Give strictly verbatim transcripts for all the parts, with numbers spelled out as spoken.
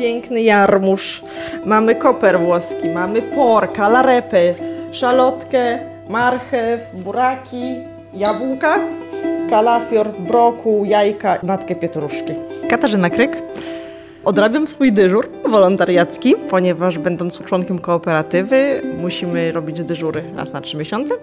piękny jarmuż, mamy koper włoski, mamy porka, larepy, szalotkę, marchew, buraki, jabłka, kalafior, brokuł, jajka, natkę pietruszki. Katarzyna Kryk. Odrabiam swój dyżur wolontariacki, ponieważ będąc członkiem kooperatywy musimy robić dyżury raz na trzy miesiące,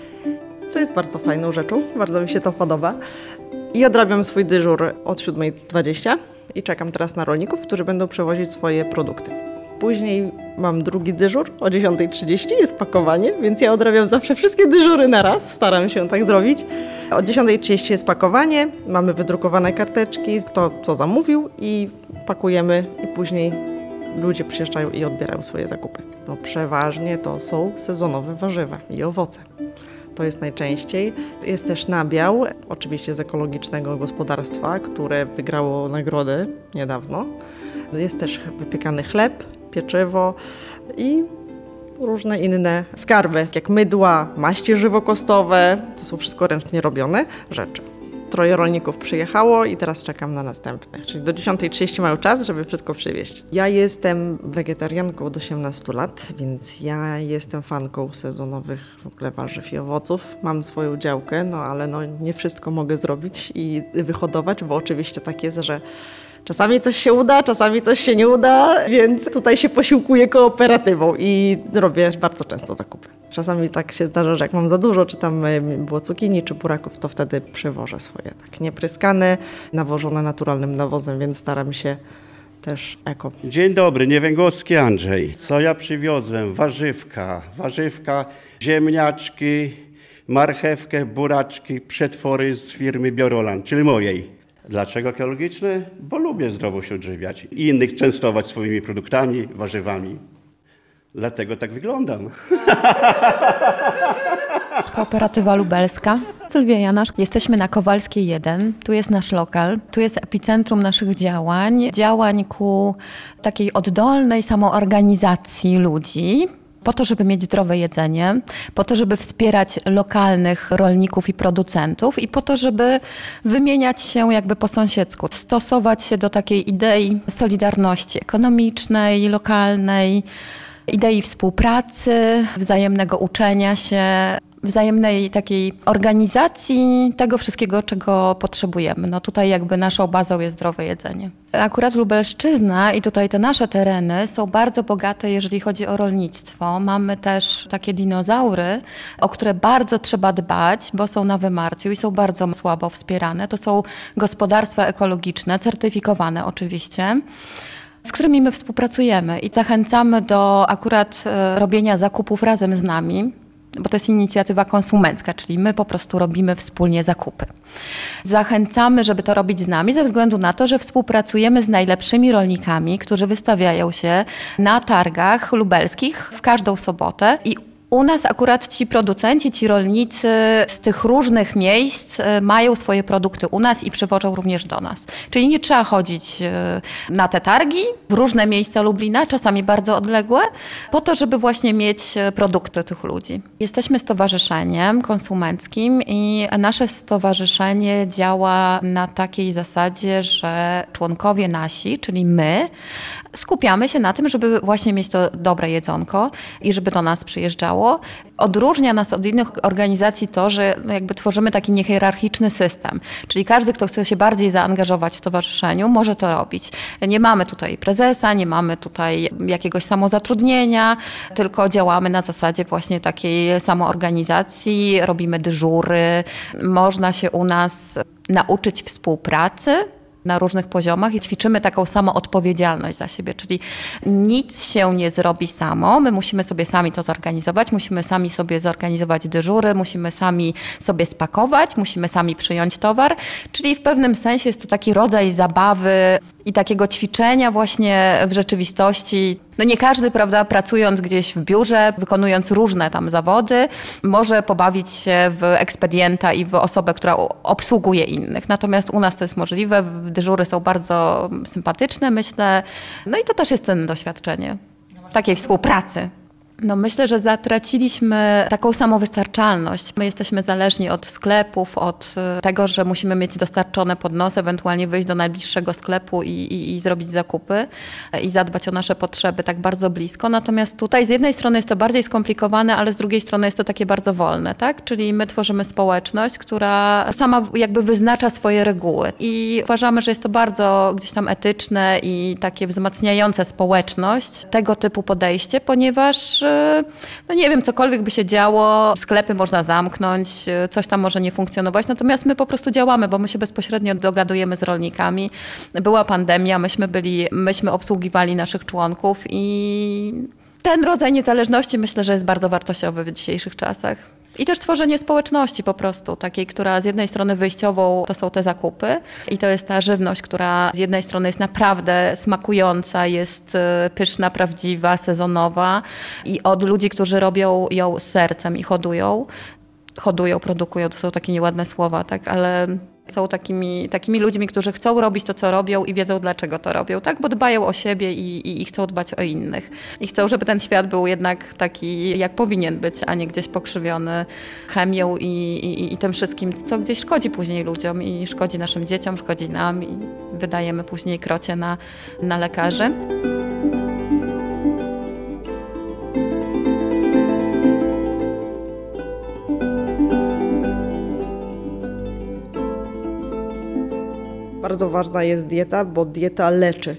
co jest bardzo fajną rzeczą, bardzo mi się to podoba. I odrabiam swój dyżur od siódma dwadzieścia i czekam teraz na rolników, którzy będą przewozić swoje produkty. Później mam drugi dyżur o dziesiąta trzydzieści, jest pakowanie, więc ja odrabiam zawsze wszystkie dyżury na raz, staram się tak zrobić. O dziesiąta trzydzieści jest pakowanie, mamy wydrukowane karteczki, kto co zamówił i pakujemy i później ludzie przyjeżdżają i odbierają swoje zakupy. No przeważnie to są sezonowe warzywa i owoce. To jest najczęściej. Jest też nabiał, oczywiście z ekologicznego gospodarstwa, które wygrało nagrodę niedawno. Jest też wypiekany chleb, pieczywo i różne inne skarby, jak mydła, maści żywokostowe. To są wszystko ręcznie robione rzeczy. Troje rolników przyjechało i teraz czekam na następnych. Czyli do dziesiąta trzydzieści mają czas, żeby wszystko przywieźć. Ja jestem wegetarianką od osiemnastu lat, więc ja jestem fanką sezonowych w ogóle warzyw i owoców. Mam swoją działkę, no ale no, nie wszystko mogę zrobić i wyhodować, bo oczywiście tak jest, że czasami coś się uda, czasami coś się nie uda, więc tutaj się posiłkuję kooperatywą i robię bardzo często zakupy. Czasami tak się zdarza, że jak mam za dużo, czy tam było cukinii, czy buraków, to wtedy przywożę swoje, tak niepryskane, nawożone naturalnym nawozem, więc staram się też eko. Dzień dobry, Niewęgowski Andrzej. Co ja przywiozłem? Warzywka, warzywka, ziemniaczki, marchewkę, buraczki, przetwory z firmy Biorolan, czyli mojej. Dlaczego ekologiczne? Bo lubię zdrowo się odżywiać i innych częstować swoimi produktami, warzywami. Dlatego tak wyglądam. Kooperatywa Lubelska. Sylwia Janasz. Jesteśmy na Kowalskiej jeden. Tu jest nasz lokal. Tu jest epicentrum naszych działań. Działań ku takiej oddolnej samoorganizacji ludzi. Po to, żeby mieć zdrowe jedzenie, po to, żeby wspierać lokalnych rolników i producentów i po to, żeby wymieniać się jakby po sąsiedzku, stosować się do takiej idei solidarności ekonomicznej, lokalnej, idei współpracy, wzajemnego uczenia się, wzajemnej takiej organizacji tego wszystkiego, czego potrzebujemy. No tutaj jakby naszą bazą jest zdrowe jedzenie. Akurat Lubelszczyzna i tutaj te nasze tereny są bardzo bogate, jeżeli chodzi o rolnictwo. Mamy też takie dinozaury, o które bardzo trzeba dbać, bo są na wymarciu i są bardzo słabo wspierane. To są gospodarstwa ekologiczne, certyfikowane oczywiście, z którymi my współpracujemy i zachęcamy do akurat robienia zakupów razem z nami, bo to jest inicjatywa konsumencka, czyli my po prostu robimy wspólnie zakupy. Zachęcamy, żeby to robić z nami ze względu na to, że współpracujemy z najlepszymi rolnikami, którzy wystawiają się na targach lubelskich w każdą sobotę i u nas akurat ci producenci, ci rolnicy z tych różnych miejsc mają swoje produkty u nas i przywożą również do nas. Czyli nie trzeba chodzić na te targi w różne miejsca Lublina, czasami bardzo odległe, po to, żeby właśnie mieć produkty tych ludzi. Jesteśmy stowarzyszeniem konsumenckim i nasze stowarzyszenie działa na takiej zasadzie, że członkowie nasi, czyli my, skupiamy się na tym, żeby właśnie mieć to dobre jedzonko i żeby do nas przyjeżdżało. Odróżnia nas od innych organizacji to, że jakby tworzymy taki niehierarchiczny system. Czyli każdy, kto chce się bardziej zaangażować w stowarzyszeniu, może to robić. Nie mamy tutaj prezesa, nie mamy tutaj jakiegoś samozatrudnienia, tylko działamy na zasadzie właśnie takiej samoorganizacji, robimy dyżury. Można się u nas nauczyć współpracy na różnych poziomach i ćwiczymy taką samoodpowiedzialność za siebie, czyli nic się nie zrobi samo, my musimy sobie sami to zorganizować, musimy sami sobie zorganizować dyżury, musimy sami sobie spakować, musimy sami przyjąć towar, czyli w pewnym sensie jest to taki rodzaj zabawy i takiego ćwiczenia właśnie w rzeczywistości. No nie każdy, prawda, pracując gdzieś w biurze, wykonując różne tam zawody, może pobawić się w ekspedienta i w osobę, która obsługuje innych. Natomiast u nas to jest możliwe, dyżury są bardzo sympatyczne, myślę. No i to też jest cenne doświadczenie takiej współpracy. No myślę, że zatraciliśmy taką samowystarczalność. My jesteśmy zależni od sklepów, od tego, że musimy mieć dostarczone pod nos, ewentualnie wyjść do najbliższego sklepu i, i, i zrobić zakupy i zadbać o nasze potrzeby tak bardzo blisko. Natomiast tutaj z jednej strony jest to bardziej skomplikowane, ale z drugiej strony jest to takie bardzo wolne, tak? Czyli my tworzymy społeczność, która sama jakby wyznacza swoje reguły i uważamy, że jest to bardzo gdzieś tam etyczne i takie wzmacniające społeczność, tego typu podejście, ponieważ no nie wiem, cokolwiek by się działo, sklepy można zamknąć, coś tam może nie funkcjonować, natomiast my po prostu działamy, bo my się bezpośrednio dogadujemy z rolnikami. Była pandemia, myśmy byli, myśmy obsługiwali naszych członków i ten rodzaj niezależności myślę, że jest bardzo wartościowy w dzisiejszych czasach. I też tworzenie społeczności po prostu, takiej, która z jednej strony wyjściową to są te zakupy i to jest ta żywność, która z jednej strony jest naprawdę smakująca, jest pyszna, prawdziwa, sezonowa i od ludzi, którzy robią ją z sercem i hodują. Hodują, produkują, to są takie nieładne słowa, tak, ale są takimi, takimi ludźmi, którzy chcą robić to, co robią i wiedzą, dlaczego to robią, tak? Bo dbają o siebie i, i, i chcą dbać o innych. I chcą, żeby ten świat był jednak taki, jak powinien być, a nie gdzieś pokrzywiony chemią i, i, i tym wszystkim, co gdzieś szkodzi później ludziom i szkodzi naszym dzieciom, szkodzi nam i wydajemy później krocie na, na lekarzy. Bardzo ważna jest dieta, bo dieta leczy.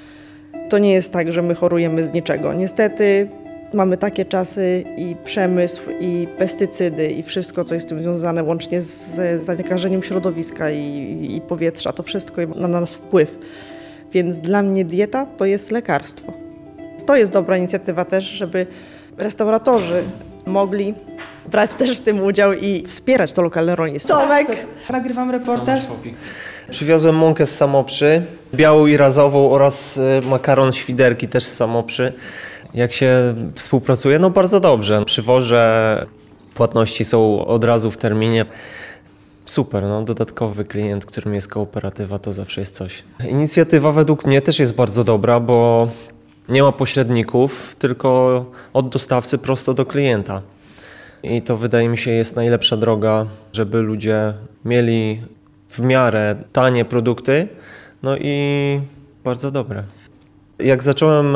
To nie jest tak, że my chorujemy z niczego. Niestety mamy takie czasy i przemysł, i pestycydy, i wszystko, co jest z tym związane, łącznie z zakażeniem środowiska i, i powietrza. To wszystko ma na nas wpływ. Więc dla mnie dieta to jest lekarstwo. To jest dobra inicjatywa też, żeby restauratorzy mogli brać też w tym udział i wspierać to lokalne rolnictwo. Tomek! Nagrywam reportaż. Przywiozłem mąkę z Samoprzy, białą i razową oraz makaron świderki też z Samoprzy. Jak się współpracuje? No bardzo dobrze. Przywożę, płatności są od razu w terminie. Super, no dodatkowy klient, którym jest kooperatywa, to zawsze jest coś. Inicjatywa według mnie też jest bardzo dobra, bo nie ma pośredników, tylko od dostawcy prosto do klienta. I to wydaje mi się jest najlepsza droga, żeby ludzie mieli w miarę tanie produkty, no i bardzo dobre. Jak zacząłem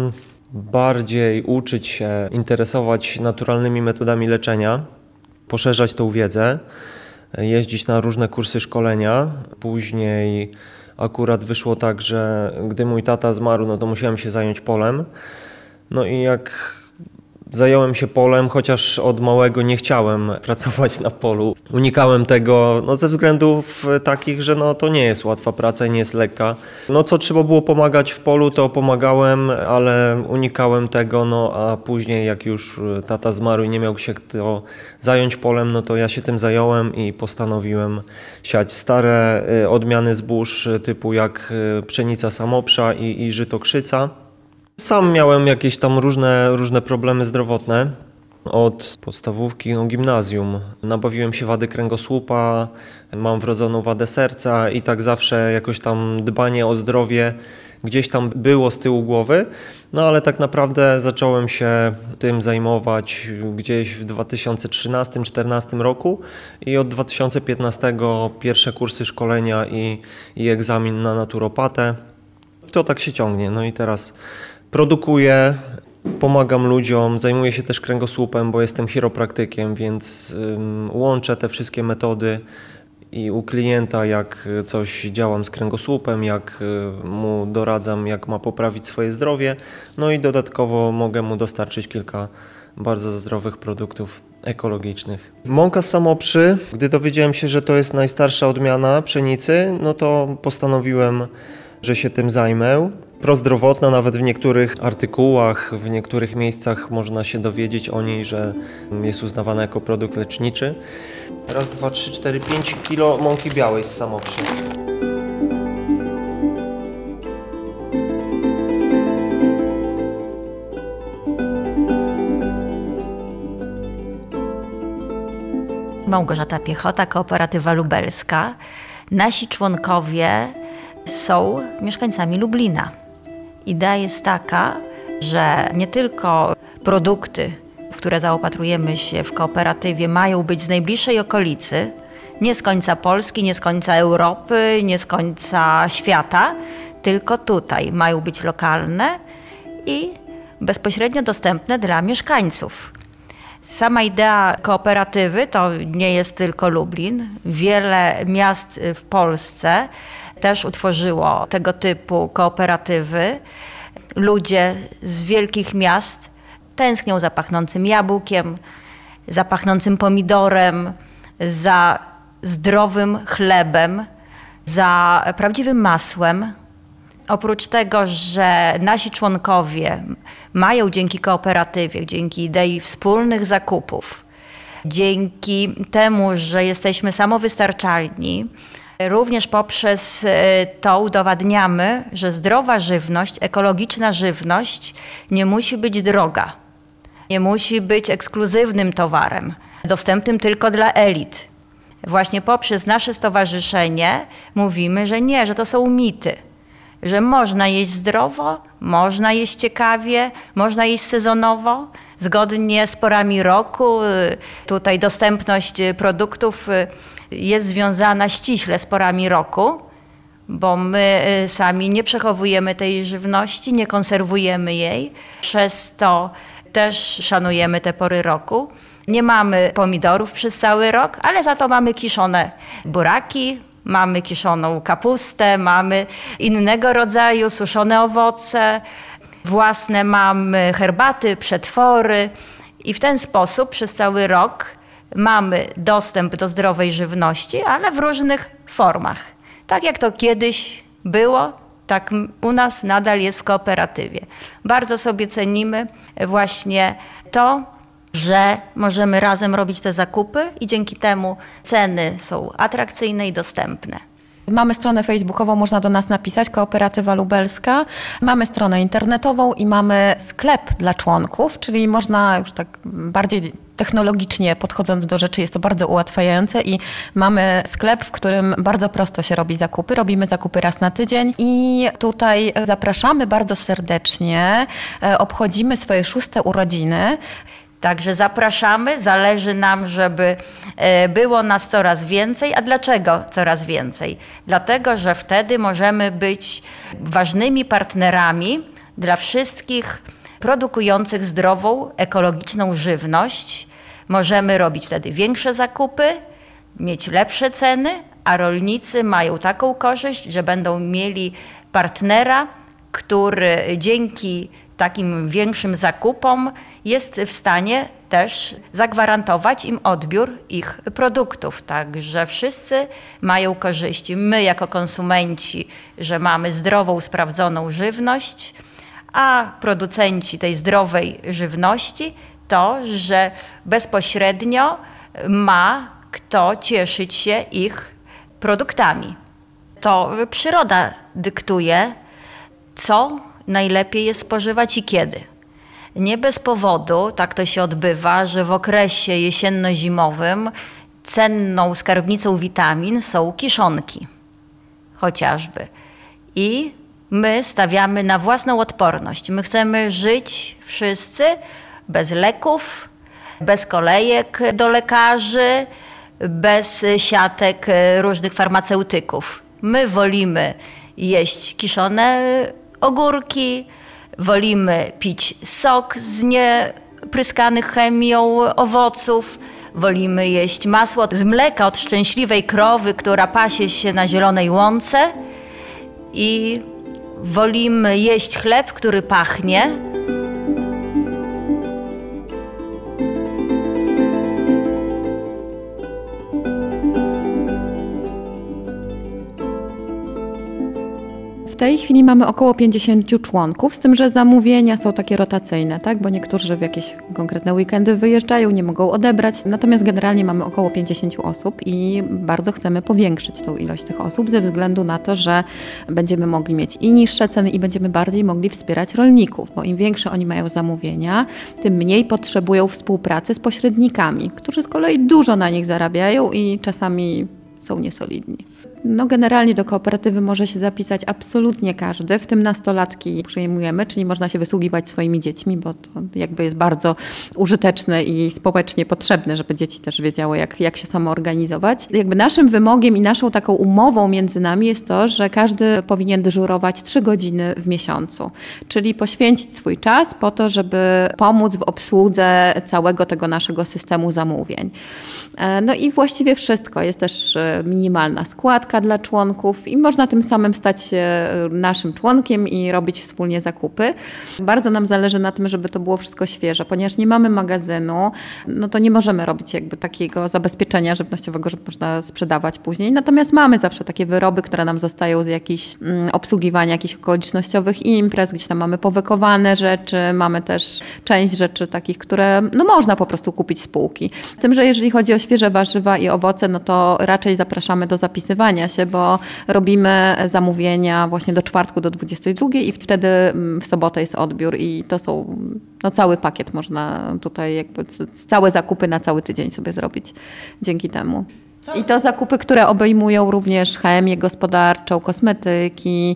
bardziej uczyć się, interesować naturalnymi metodami leczenia, poszerzać tą wiedzę, jeździć na różne kursy szkolenia, później akurat wyszło tak, że gdy mój tata zmarł, no to musiałem się zająć polem. No i jak zająłem się polem, chociaż od małego nie chciałem pracować na polu. Unikałem tego no, ze względów takich, że no, to nie jest łatwa praca i nie jest lekka. No co trzeba było pomagać w polu, to pomagałem, ale unikałem tego, no a później jak już tata zmarł i nie miał się kto zająć polem, no to ja się tym zająłem i postanowiłem siać stare odmiany zbóż typu jak pszenica Samoprza i, i żyto krzyca. Sam miałem jakieś tam różne, różne problemy zdrowotne od podstawówki, no gimnazjum. Nabawiłem się wady kręgosłupa, mam wrodzoną wadę serca i tak zawsze jakoś tam dbanie o zdrowie gdzieś tam było z tyłu głowy. No ale tak naprawdę zacząłem się tym zajmować gdzieś w dwa tysiące trzynastym do dwa tysiące czternastego roku i od dwa tysiące piętnastego pierwsze kursy szkolenia i, i egzamin na naturopatę. To tak się ciągnie. No i teraz produkuję, pomagam ludziom, zajmuję się też kręgosłupem, bo jestem chiropraktykiem, więc um, łączę te wszystkie metody i u klienta jak coś działam z kręgosłupem, jak mu doradzam, jak ma poprawić swoje zdrowie, no i dodatkowo mogę mu dostarczyć kilka bardzo zdrowych produktów ekologicznych. Mąka z Samoprzy, gdy dowiedziałem się, że to jest najstarsza odmiana pszenicy, no to postanowiłem, że się tym zajmę. Prozdrowotna, nawet w niektórych artykułach, w niektórych miejscach można się dowiedzieć o niej, że jest uznawana jako produkt leczniczy. Raz, dwa, trzy, cztery, pięć kilo mąki białej z Samoprzy. Małgorzata Piechota, Kooperatywa Lubelska. Nasi członkowie są mieszkańcami Lublina. Idea jest taka, że nie tylko produkty, w które zaopatrujemy się w kooperatywie, mają być z najbliższej okolicy, nie z końca Polski, nie z końca Europy, nie z końca świata, tylko tutaj mają być lokalne i bezpośrednio dostępne dla mieszkańców. Sama idea kooperatywy to nie jest tylko Lublin. Wiele miast w Polsce też utworzyło tego typu kooperatywy. Ludzie z wielkich miast tęsknią za pachnącym jabłkiem, za pachnącym pomidorem, za zdrowym chlebem, za prawdziwym masłem. Oprócz tego, że nasi członkowie mają dzięki kooperatywie, dzięki idei wspólnych zakupów, dzięki temu, że jesteśmy samowystarczalni, również poprzez to udowadniamy, że zdrowa żywność, ekologiczna żywność nie musi być droga, nie musi być ekskluzywnym towarem, dostępnym tylko dla elit. Właśnie poprzez nasze stowarzyszenie mówimy, że nie, że to są mity. Że można jeść zdrowo, można jeść ciekawie, można jeść sezonowo, zgodnie z porami roku. Tutaj dostępność produktów jest związana ściśle z porami roku, bo my sami nie przechowujemy tej żywności, nie konserwujemy jej. Przez to też szanujemy te pory roku. Nie mamy pomidorów przez cały rok, ale za to mamy kiszone buraki, mamy kiszoną kapustę, mamy innego rodzaju suszone owoce, własne mamy herbaty, przetwory i w ten sposób przez cały rok mamy dostęp do zdrowej żywności, ale w różnych formach. Tak jak to kiedyś było, tak u nas nadal jest w kooperatywie. Bardzo sobie cenimy właśnie to, że możemy razem robić te zakupy i dzięki temu ceny są atrakcyjne i dostępne. Mamy stronę facebookową, można do nas napisać, Kooperatywa Lubelska. Mamy stronę internetową i mamy sklep dla członków, czyli można już tak bardziej technologicznie podchodząc do rzeczy, jest to bardzo ułatwiające i mamy sklep, w którym bardzo prosto się robi zakupy. Robimy zakupy raz na tydzień i tutaj zapraszamy bardzo serdecznie. Obchodzimy swoje szóste urodziny. Także zapraszamy, zależy nam, żeby było nas coraz więcej. A dlaczego coraz więcej? Dlatego, że wtedy możemy być ważnymi partnerami dla wszystkich produkujących zdrową, ekologiczną żywność. Możemy robić wtedy większe zakupy, mieć lepsze ceny, a rolnicy mają taką korzyść, że będą mieli partnera, który dzięki takim większym zakupom jest w stanie też zagwarantować im odbiór ich produktów. Także wszyscy mają korzyści. My jako konsumenci, że mamy zdrową, sprawdzoną żywność, a producenci tej zdrowej żywności to, że bezpośrednio ma kto cieszyć się ich produktami. To przyroda dyktuje, co najlepiej jest spożywać i kiedy. Nie bez powodu tak to się odbywa, że w okresie jesienno-zimowym cenną skarbnicą witamin są kiszonki chociażby. I my stawiamy na własną odporność. My chcemy żyć wszyscy bez leków, bez kolejek do lekarzy, bez siatek różnych farmaceutyków. My wolimy jeść kiszone ogórki, wolimy pić sok z niepryskanych chemią owoców, wolimy jeść masło z mleka od szczęśliwej krowy, która pasie się na zielonej łące i wolimy jeść chleb, który pachnie. W tej chwili mamy około pięćdziesięciu członków, z tym, że zamówienia są takie rotacyjne, tak? Bo niektórzy w jakieś konkretne weekendy wyjeżdżają, nie mogą odebrać. Natomiast generalnie mamy około pięćdziesięciu osób i bardzo chcemy powiększyć tą ilość tych osób ze względu na to, że będziemy mogli mieć i niższe ceny i będziemy bardziej mogli wspierać rolników, bo im większe oni mają zamówienia, tym mniej potrzebują współpracy z pośrednikami, którzy z kolei dużo na nich zarabiają i czasami są niesolidni. No generalnie do kooperatywy może się zapisać absolutnie każdy, w tym nastolatki przyjmujemy, czyli można się wysługiwać swoimi dziećmi, bo to jakby jest bardzo użyteczne i społecznie potrzebne, żeby dzieci też wiedziały, jak, jak się samoorganizować. Jakby naszym wymogiem i naszą taką umową między nami jest to, że każdy powinien dyżurować trzy godziny w miesiącu, czyli poświęcić swój czas po to, żeby pomóc w obsłudze całego tego naszego systemu zamówień. No i właściwie wszystko. Jest też minimalna składka dla członków i można tym samym stać się naszym członkiem i robić wspólnie zakupy. Bardzo nam zależy na tym, żeby to było wszystko świeże, ponieważ nie mamy magazynu, no to nie możemy robić jakby takiego zabezpieczenia żywnościowego, że można sprzedawać później. Natomiast mamy zawsze takie wyroby, które nam zostają z jakichś mm, obsługiwania jakichś okolicznościowych imprez, gdzieś tam mamy powykowane rzeczy, mamy też część rzeczy takich, które no można po prostu kupić z półki. Z tym, że jeżeli chodzi o świeże warzywa i owoce, no to raczej zapraszamy do zapisywania się, bo robimy zamówienia właśnie do czwartku do dwudziestej drugiej i wtedy w sobotę jest odbiór i to są, no cały pakiet można tutaj jakby całe zakupy na cały tydzień sobie zrobić dzięki temu. I to zakupy, które obejmują również chemię gospodarczą, kosmetyki.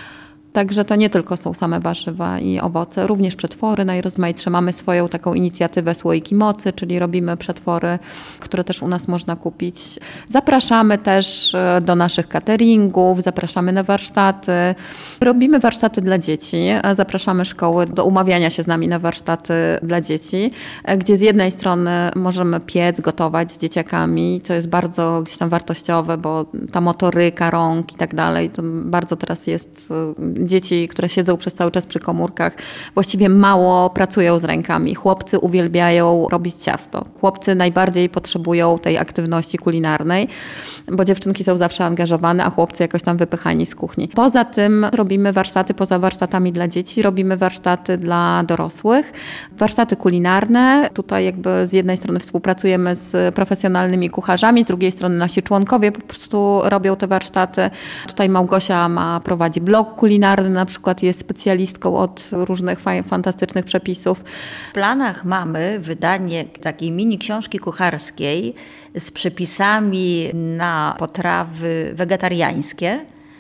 Także to nie tylko są same warzywa i owoce, również przetwory najrozmaitsze. Mamy swoją taką inicjatywę Słoiki Mocy, czyli robimy przetwory, które też u nas można kupić. Zapraszamy też do naszych cateringów, zapraszamy na warsztaty. Robimy warsztaty dla dzieci, zapraszamy szkoły do umawiania się z nami na warsztaty dla dzieci, gdzie z jednej strony możemy piec, gotować z dzieciakami, co jest bardzo gdzieś tam wartościowe, bo ta motoryka rąk i tak dalej, to bardzo teraz jest... Dzieci, które siedzą przez cały czas przy komórkach, właściwie mało pracują z rękami. Chłopcy uwielbiają robić ciasto. Chłopcy najbardziej potrzebują tej aktywności kulinarnej, bo dziewczynki są zawsze angażowane, a chłopcy jakoś tam wypychani z kuchni. Poza tym robimy warsztaty, poza warsztatami dla dzieci, robimy warsztaty dla dorosłych. Warsztaty kulinarne. Tutaj jakby z jednej strony współpracujemy z profesjonalnymi kucharzami, z drugiej strony nasi członkowie po prostu robią te warsztaty. Tutaj Małgosia ma, prowadzi blog kulinarny, na przykład jest specjalistką od różnych fantastycznych przepisów. W planach mamy wydanie takiej mini książki kucharskiej z przepisami na potrawy wegetariańskie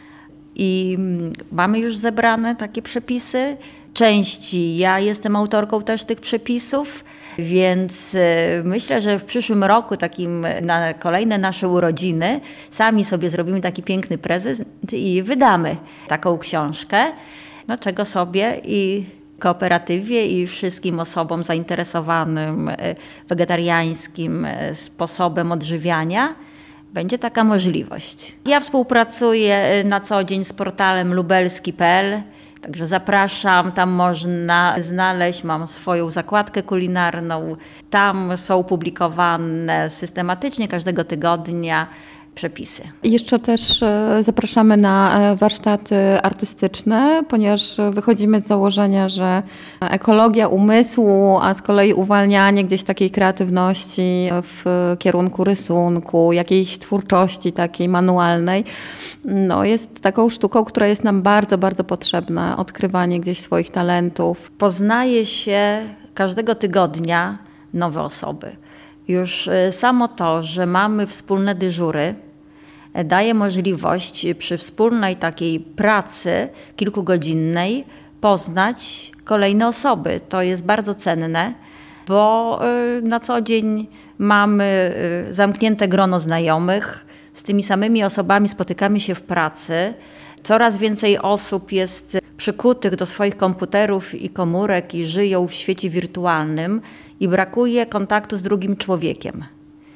i mamy już zebrane takie przepisy. Części ja jestem autorką też tych przepisów, więc myślę, że w przyszłym roku, takim na kolejne nasze urodziny, sami sobie zrobimy taki piękny prezent i wydamy taką książkę, no czego sobie i kooperatywie i wszystkim osobom zainteresowanym wegetariańskim sposobem odżywiania będzie taka możliwość. Ja współpracuję na co dzień z portalem lubelski kropka p l. Także zapraszam, tam można znaleźć, mam swoją zakładkę kulinarną, tam są publikowane systematycznie każdego tygodnia przepisy. I jeszcze też zapraszamy na warsztaty artystyczne, ponieważ wychodzimy z założenia, że ekologia umysłu, a z kolei uwalnianie gdzieś takiej kreatywności w kierunku rysunku, jakiejś twórczości takiej manualnej, no jest taką sztuką, która jest nam bardzo, bardzo potrzebna. Odkrywanie gdzieś swoich talentów. Poznaje się każdego tygodnia nowe osoby. Już samo to, że mamy wspólne dyżury, daje możliwość przy wspólnej takiej pracy kilkugodzinnej poznać kolejne osoby. To jest bardzo cenne, bo na co dzień mamy zamknięte grono znajomych, z tymi samymi osobami spotykamy się w pracy. Coraz więcej osób jest przykutych do swoich komputerów i komórek i żyją w świecie wirtualnym i brakuje kontaktu z drugim człowiekiem.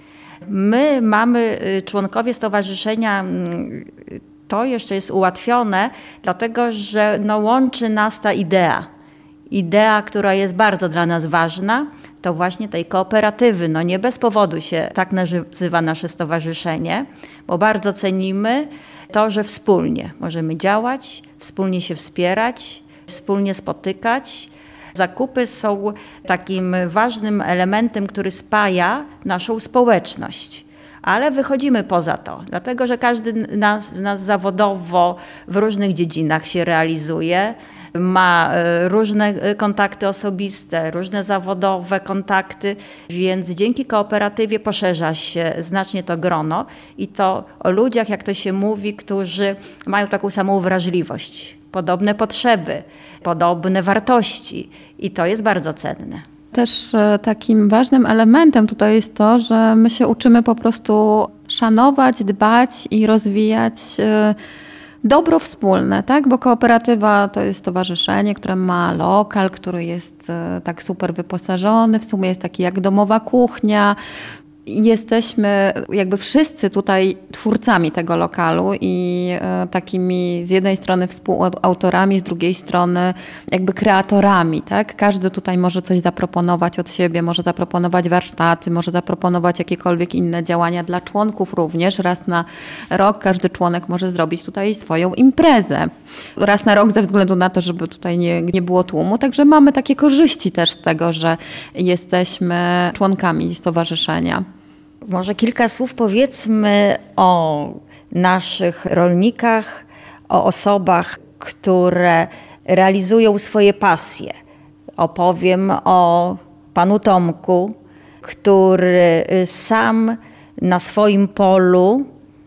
My mamy, członkowie stowarzyszenia, to jeszcze jest ułatwione, dlatego że no, łączy nas ta idea. Idea, która jest bardzo dla nas ważna, to właśnie tej kooperatywy. No nie bez powodu się tak nazywa nasze stowarzyszenie, bo bardzo cenimy to, że wspólnie możemy działać, wspólnie się wspierać, wspólnie spotykać. Zakupy są takim ważnym elementem, który spaja naszą społeczność. Ale wychodzimy poza to, dlatego że każdy nas, z nas zawodowo w różnych dziedzinach się realizuje. ma e, różne e, kontakty osobiste, różne zawodowe kontakty, więc dzięki kooperatywie poszerza się znacznie to grono i to o ludziach, jak to się mówi, którzy mają taką samą wrażliwość, podobne potrzeby, podobne wartości i to jest bardzo cenne. Też e, takim ważnym elementem tutaj jest to, że my się uczymy po prostu szanować, dbać i rozwijać e, dobro wspólne, tak? Bo kooperatywa to jest stowarzyszenie, które ma lokal, który jest e, tak super wyposażony, w sumie jest taki jak domowa kuchnia. Jesteśmy jakby wszyscy tutaj twórcami tego lokalu i e, takimi z jednej strony współautorami, z drugiej strony jakby kreatorami, tak? Każdy tutaj może coś zaproponować od siebie, może zaproponować warsztaty, może zaproponować jakiekolwiek inne działania dla członków również. Raz na rok każdy członek może zrobić tutaj swoją imprezę. Raz na rok ze względu na to, żeby tutaj nie, nie było tłumu. Także mamy takie korzyści też z tego, że jesteśmy członkami stowarzyszenia. Może kilka słów powiedzmy o naszych rolnikach, o osobach, które realizują swoje pasje. Opowiem o panu Tomku, który sam na swoim polu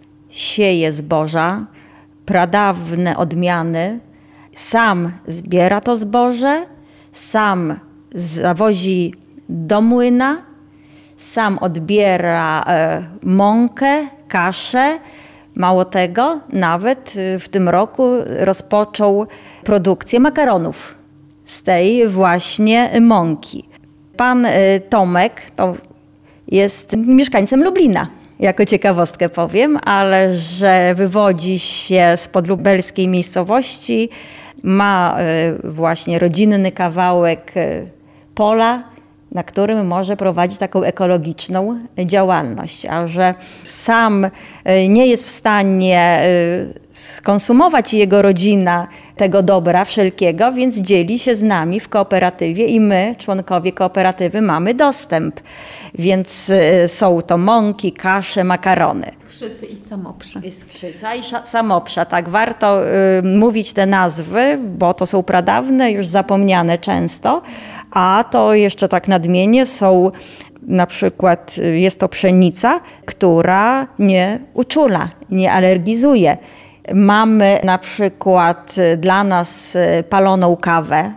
sieje zboża, pradawne odmiany, sam zbiera to zboże, sam zawozi do młyna, sam odbiera e, mąkę, kaszę. Mało tego, nawet w tym roku rozpoczął produkcję makaronów z tej właśnie mąki. Pan e, Tomek to jest mieszkańcem Lublina, jako ciekawostkę powiem, ale że wywodzi się z podlubelskiej miejscowości, ma e, właśnie rodzinny kawałek e, pola, na którym może prowadzić taką ekologiczną działalność, a że sam nie jest w stanie skonsumować jego rodzina tego dobra wszelkiego, więc dzieli się z nami w kooperatywie i my, członkowie kooperatywy, mamy dostęp. Więc są to mąki, kasze, makarony. Skrzycy i samoprze. I skrzyca i samoprza, tak. Warto y, mówić te nazwy, bo to są pradawne, już zapomniane często, a to jeszcze tak nadmienię, są na przykład, jest to pszenica, która nie uczula, nie alergizuje. Mamy na przykład dla nas paloną kawę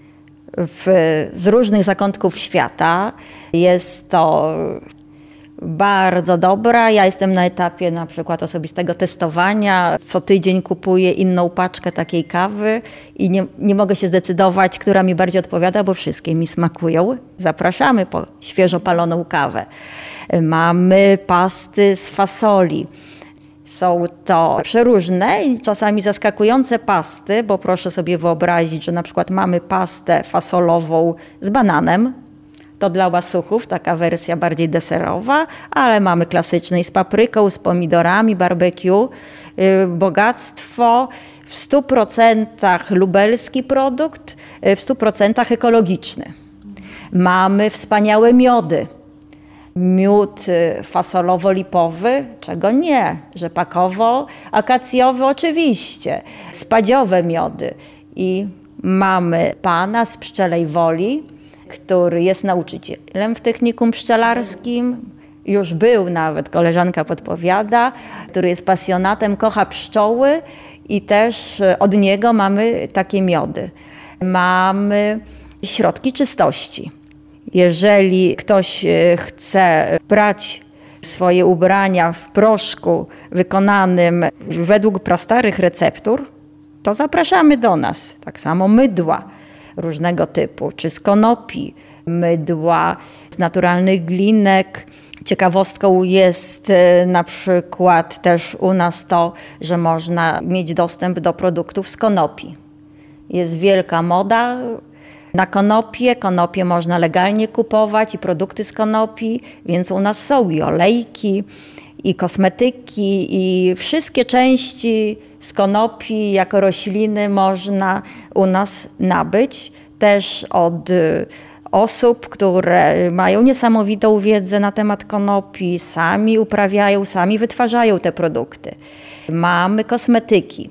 w, z różnych zakątków świata. Jest to bardzo dobra. Ja jestem na etapie na przykład osobistego testowania. Co tydzień kupuję inną paczkę takiej kawy i nie, nie mogę się zdecydować, która mi bardziej odpowiada, bo wszystkie mi smakują. Zapraszamy po świeżo paloną kawę. Mamy pasty z fasoli. Są to przeróżne i czasami zaskakujące pasty, bo proszę sobie wyobrazić, że na przykład mamy pastę fasolową z bananem. To dla łasuchów, taka wersja bardziej deserowa, ale mamy klasycznej z papryką, z pomidorami, barbecue. Bogactwo, w stu procentach lubelski produkt, w stu procentach ekologiczny. Mamy wspaniałe miody. Miód fasolowo-lipowy, czego nie, rzepakowo-akacjowy oczywiście, spadziowe miody. I mamy pana z Pszczelej Woli, który jest nauczycielem w technikum pszczelarskim, już był nawet, koleżanka podpowiada, który jest pasjonatem, kocha pszczoły i też od niego mamy takie miody. Mamy środki czystości. Jeżeli ktoś chce brać swoje ubrania w proszku wykonanym według prastarych receptur, to zapraszamy do nas. Tak samo mydła różnego typu, czy z konopi, mydła z naturalnych glinek. Ciekawostką jest na przykład też u nas to, że można mieć dostęp do produktów z konopi. Jest wielka moda na konopie. Konopie można legalnie kupować i produkty z konopi, więc u nas są i olejki, i kosmetyki, i wszystkie części z konopi jako rośliny można u nas nabyć. Też od osób, które mają niesamowitą wiedzę na temat konopi, sami uprawiają, sami wytwarzają te produkty. Mamy kosmetyki,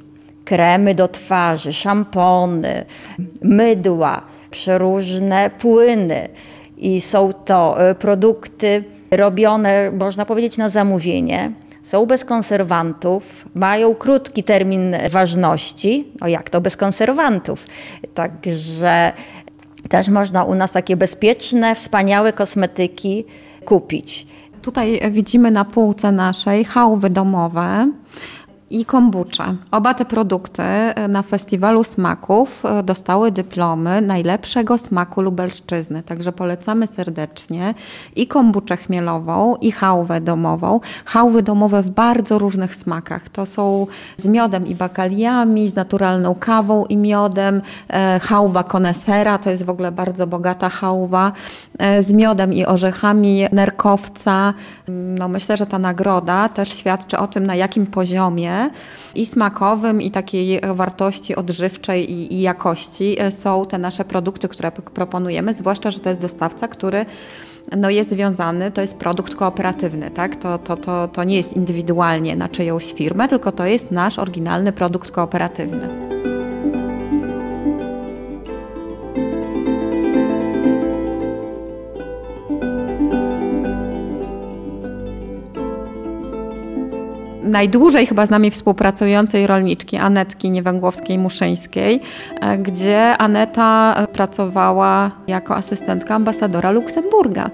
kremy do twarzy, szampony, mydła, przeróżne płyny. I są to produkty robione, można powiedzieć, na zamówienie. Są bez konserwantów, mają krótki termin ważności. O jak to bez konserwantów? Także też można u nas takie bezpieczne, wspaniałe kosmetyki kupić. Tutaj widzimy na półce naszej chałwy domowe i kombucze. Oba te produkty na Festiwalu Smaków dostały dyplomy najlepszego smaku Lubelszczyzny. Także polecamy serdecznie i kombuczę chmielową, i chałwę domową. Chałwy domowe w bardzo różnych smakach. To są z miodem i bakaliami, z naturalną kawą i miodem. Chałwa konesera, to jest w ogóle bardzo bogata chałwa. Z miodem i orzechami nerkowca. No myślę, że ta nagroda też świadczy o tym, na jakim poziomie i smakowym, i takiej wartości odżywczej i, i jakości są te nasze produkty, które proponujemy, zwłaszcza, że to jest dostawca, który no, jest związany, to jest produkt kooperatywny, tak? To, to, to, to nie jest indywidualnie na czyjąś firmę, tylko to jest nasz oryginalny produkt kooperatywny. Najdłużej chyba z nami współpracującej rolniczki Anetki Niewęgłowskiej-Muszyńskiej, gdzie Aneta pracowała jako asystentka ambasadora Luksemburga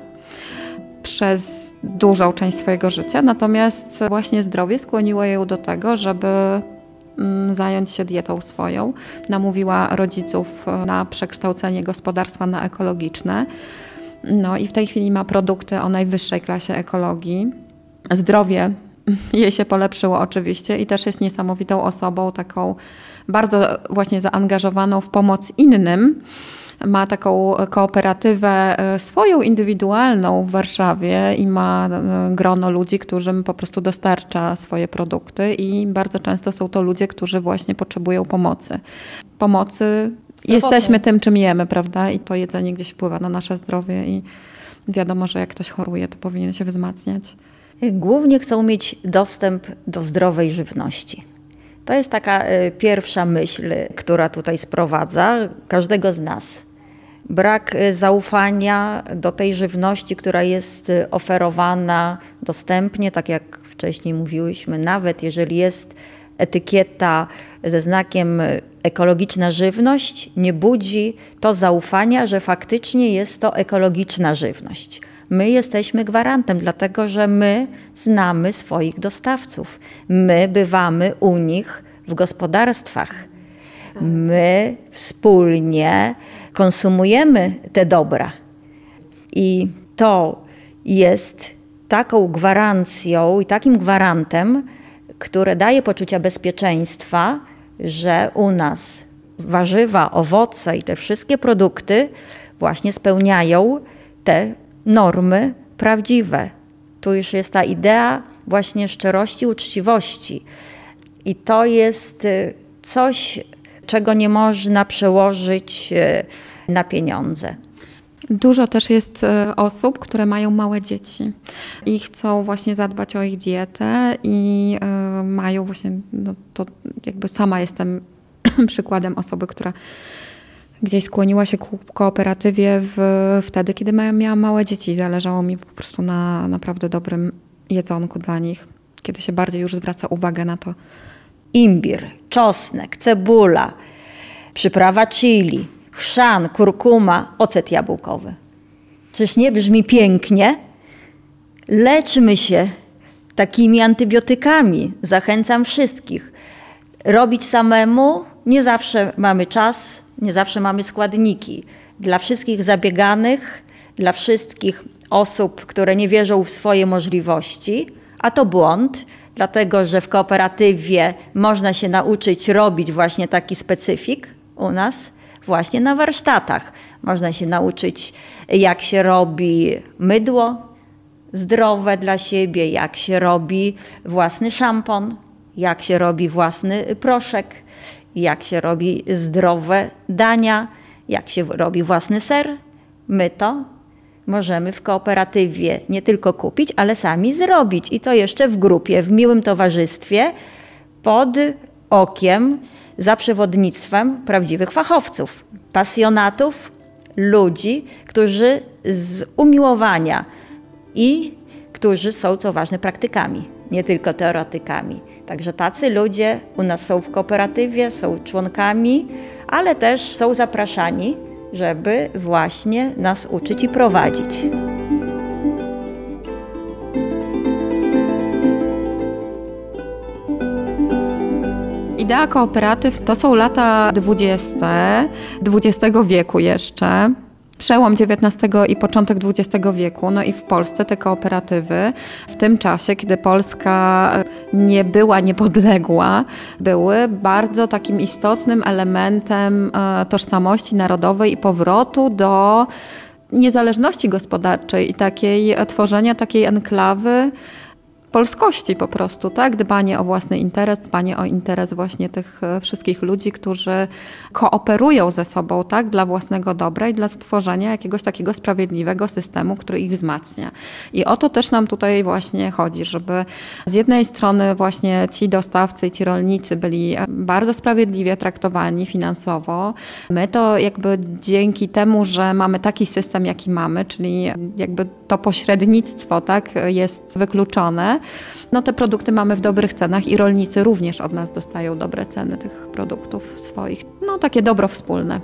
przez dużą część swojego życia, natomiast właśnie zdrowie skłoniło ją do tego, żeby zająć się dietą swoją. Namówiła rodziców na przekształcenie gospodarstwa na ekologiczne. No i w tej chwili ma produkty o najwyższej klasie ekologii. Zdrowie jej się polepszyło oczywiście i też jest niesamowitą osobą, taką bardzo właśnie zaangażowaną w pomoc innym. Ma taką kooperatywę swoją indywidualną w Warszawie i ma grono ludzi, którym po prostu dostarcza swoje produkty i bardzo często są to ludzie, którzy właśnie potrzebują pomocy. Pomocy. Jesteśmy tym, czym jemy, prawda? I to jedzenie gdzieś wpływa na nasze zdrowie i wiadomo, że jak ktoś choruje, to powinien się wzmacniać. Głównie chcą mieć dostęp do zdrowej żywności. To jest taka pierwsza myśl, która tutaj sprowadza każdego z nas. Brak zaufania do tej żywności, która jest oferowana dostępnie, tak jak wcześniej mówiłyśmy, nawet jeżeli jest etykieta ze znakiem ekologiczna żywność, nie budzi to zaufania, że faktycznie jest to ekologiczna żywność. My jesteśmy gwarantem, dlatego że my znamy swoich dostawców. My bywamy u nich w gospodarstwach. My wspólnie konsumujemy te dobra. I to jest taką gwarancją i takim gwarantem, które daje poczucie bezpieczeństwa, że u nas warzywa, owoce i te wszystkie produkty właśnie spełniają te normy prawdziwe. Tu już jest ta idea właśnie szczerości, uczciwości. I to jest coś, czego nie można przełożyć na pieniądze. Dużo też jest osób, które mają małe dzieci i chcą właśnie zadbać o ich dietę i mają właśnie, no to jakby sama jestem przykładem osoby, która gdzieś skłoniła się ku kooperatywie w, wtedy, kiedy miałam małe dzieci. Zależało mi po prostu na naprawdę dobrym jedzonku dla nich, kiedy się bardziej już zwraca uwagę na to. Imbir, czosnek, cebula, przyprawa chili, chrzan, kurkuma, ocet jabłkowy. Czyż nie brzmi pięknie? Leczmy się takimi antybiotykami. Zachęcam wszystkich. Robić samemu nie zawsze mamy czas, nie zawsze mamy składniki. Dla wszystkich zabieganych, dla wszystkich osób, które nie wierzą w swoje możliwości, a to błąd, dlatego że w kooperatywie można się nauczyć robić właśnie taki specyfik u nas, właśnie na warsztatach. Można się nauczyć, jak się robi mydło zdrowe dla siebie, jak się robi własny szampon, jak się robi własny proszek, jak się robi zdrowe dania, jak się robi własny ser. My to możemy w kooperatywie nie tylko kupić, ale sami zrobić. I to jeszcze w grupie, w miłym towarzystwie, pod okiem za przewodnictwem prawdziwych fachowców, pasjonatów, ludzi, którzy z umiłowania i którzy są, co ważne, praktykami, nie tylko teoretykami. Także tacy ludzie u nas są w kooperatywie, są członkami, ale też są zapraszani, żeby właśnie nas uczyć i prowadzić. Idea kooperatyw to są lata dwudzieste dwudziestego wieku jeszcze. Przełom dziewiętnastego i początek dwudziestego wieku, no i w Polsce te kooperatywy w tym czasie, kiedy Polska nie była niepodległa, były bardzo takim istotnym elementem tożsamości narodowej i powrotu do niezależności gospodarczej i takiej tworzenia takiej enklawy polskości po prostu, tak? Dbanie o własny interes, dbanie o interes właśnie tych wszystkich ludzi, którzy kooperują ze sobą, tak? Dla własnego dobra i dla stworzenia jakiegoś takiego sprawiedliwego systemu, który ich wzmacnia. I o to też nam tutaj właśnie chodzi, żeby z jednej strony właśnie ci dostawcy i ci rolnicy byli bardzo sprawiedliwie traktowani finansowo. My to jakby dzięki temu, że mamy taki system, jaki mamy, czyli jakby to pośrednictwo, tak? Jest wykluczone, no te produkty mamy w dobrych cenach i rolnicy również od nas dostają dobre ceny tych produktów swoich. No takie dobro wspólne.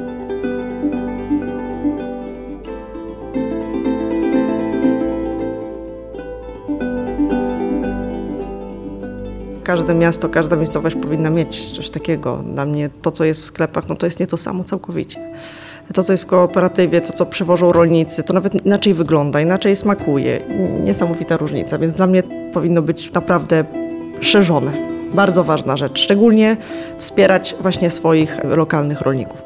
Każde miasto, każda miejscowość powinna mieć coś takiego. Dla mnie to, co jest w sklepach, no to jest nie to samo całkowicie. To, co jest w kooperatywie, to, co przywożą rolnicy, to nawet inaczej wygląda, inaczej smakuje. Niesamowita różnica, więc dla mnie powinno być naprawdę szerzone. Bardzo ważna rzecz, szczególnie wspierać właśnie swoich lokalnych rolników.